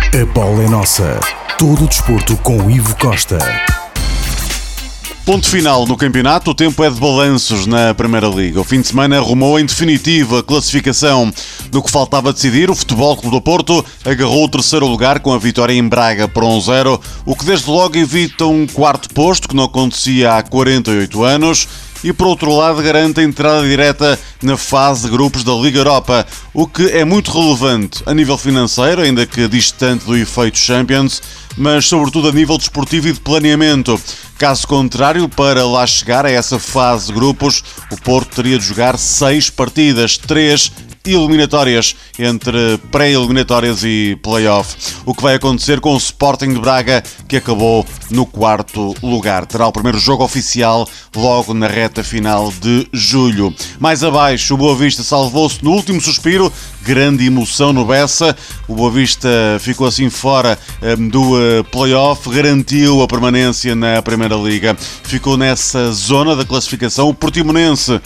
A bola é nossa. Todo o desporto com Ivo Costa. Ponto final no campeonato, o tempo é de balanços na Primeira Liga. O fim de semana arrumou em definitivo a classificação. No que faltava decidir, o Futebol Clube do Porto agarrou o terceiro lugar com a vitória em Braga por 1-0, o que desde logo evita um quarto posto, que não acontecia há 48 anos, e por outro lado garante a entrada direta na fase de grupos da Liga Europa, o que é muito relevante a nível financeiro, ainda que distante do efeito Champions, mas sobretudo a nível desportivo e de planeamento. Caso contrário, para lá chegar a essa fase de grupos, o Porto teria de jogar 6 partidas, 3 eliminatórias, entre pré-eliminatórias e play-off. O que vai acontecer com o Sporting de Braga, que acabou no quarto lugar. Terá o primeiro jogo oficial logo na reta final de julho. Mais abaixo, o Boa Vista salvou-se no último suspiro. Grande emoção no Bessa. O Boa Vista ficou assim fora do play-off, garantiu a permanência na Primeira Liga. Ficou nessa zona da classificação o Portimonense,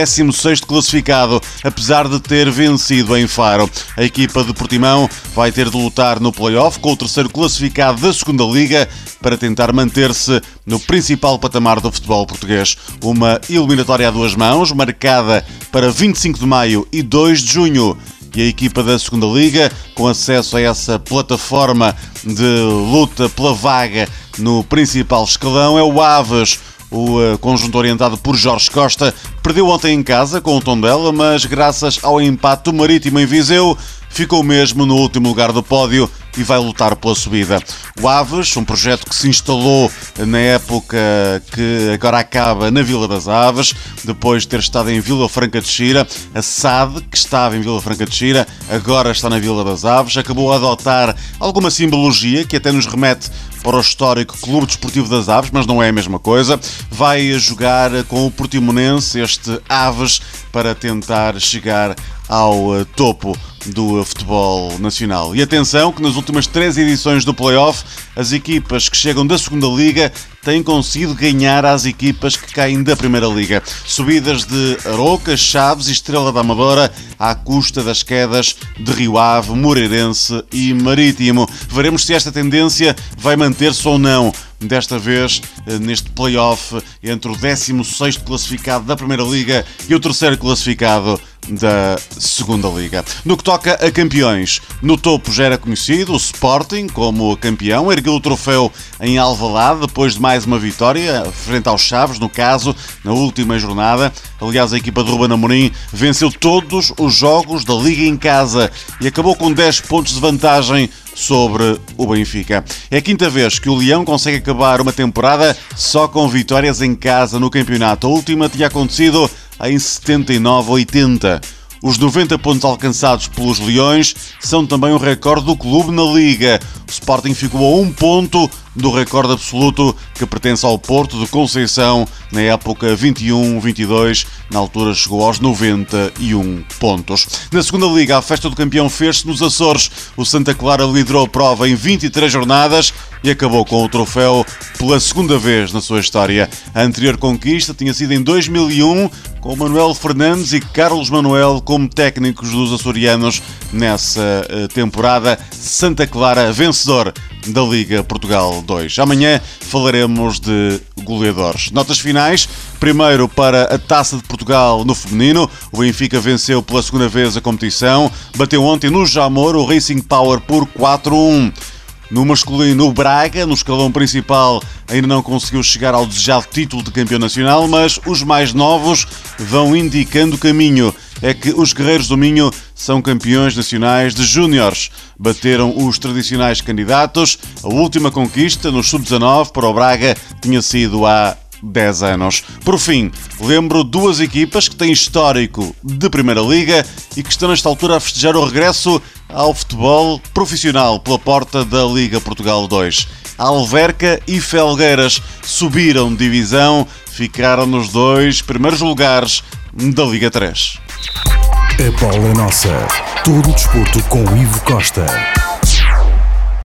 16º classificado, apesar de ter vencido em Faro. A equipa de Portimão vai ter de lutar no play-off com o terceiro classificado da Segunda Liga para tentar manter-se no principal patamar do futebol português. Uma eliminatória a duas mãos, marcada para 25 de maio e 2 de junho. E a equipa da Segunda Liga, com acesso a essa plataforma de luta pela vaga no principal escalão, é o Aves. O conjunto orientado por Jorge Costa perdeu ontem em casa com o Tondela, mas graças ao empate do Marítimo em Viseu, ficou mesmo no último lugar do pódio e vai lutar pela subida. O Aves, um projeto que se instalou na época que agora acaba na Vila das Aves, depois de ter estado em Vila Franca de Xira. A SAD, que estava em Vila Franca de Xira, agora está na Vila das Aves, acabou a adotar alguma simbologia que até nos remete para o histórico Clube Desportivo das Aves, mas não é a mesma coisa. Vai jogar com o Portimonense, este Aves, para tentar chegar ao topo do futebol nacional. E atenção que nas últimas 3 edições do play-off, as equipas que chegam da Segunda Liga têm conseguido ganhar às equipas que caem da Primeira Liga. Subidas de Aroca, Chaves e Estrela da Amadora à custa das quedas de Rio Ave, Moreirense e Marítimo. Veremos se esta tendência vai manter-se ou não. Desta vez, neste play-off entre o 16º classificado da Primeira Liga e o terceiro classificado da Segunda Liga. No que toca a campeões, no topo já era conhecido o Sporting como campeão, ergueu o troféu em Alvalade depois de mais uma vitória frente aos Chaves, no caso, na última jornada. Aliás, a equipa de Ruben Amorim venceu todos os jogos da Liga em casa e acabou com 10 pontos de vantagem sobre o Benfica. É a quinta vez que o Leão consegue acabar uma temporada só com vitórias em casa no campeonato. A última tinha acontecido em 79-80. Os 90 pontos alcançados pelos Leões são também o recorde do clube na Liga. O Sporting ficou a 1 ponto do recorde absoluto que pertence ao Porto de Conceição na época 21-22, na altura chegou aos 91 pontos. Na Segunda Liga, a festa do campeão fez-se nos Açores. O Santa Clara liderou a prova em 23 jornadas e acabou com o troféu pela segunda vez na sua história. A anterior conquista tinha sido em 2001, com Manuel Fernandes e Carlos Manuel como técnicos dos açorianos nessa temporada. Santa Clara vencedor da Liga Portugal 2. Amanhã falaremos de goleadores. Notas finais. Primeiro para a Taça de Portugal no feminino. O Benfica venceu pela segunda vez a competição. Bateu ontem no Jamor o Racing Power por 4-1. No masculino, o Braga, no escalão principal, ainda não conseguiu chegar ao desejado título de campeão nacional, mas os mais novos vão indicando o caminho. É que os Guerreiros do Minho são campeões nacionais de júniores. Bateram os tradicionais candidatos. A última conquista no sub-19 para o Braga tinha sido há 10 anos. Por fim, lembro 2 equipas que têm histórico de Primeira Liga e que estão nesta altura a festejar o regresso ao futebol profissional pela porta da Liga Portugal 2. Alverca e Felgueiras subiram de divisão, ficaram nos 2 primeiros lugares da Liga 3. A bola é nossa. Todo o desporto com Ivo Costa.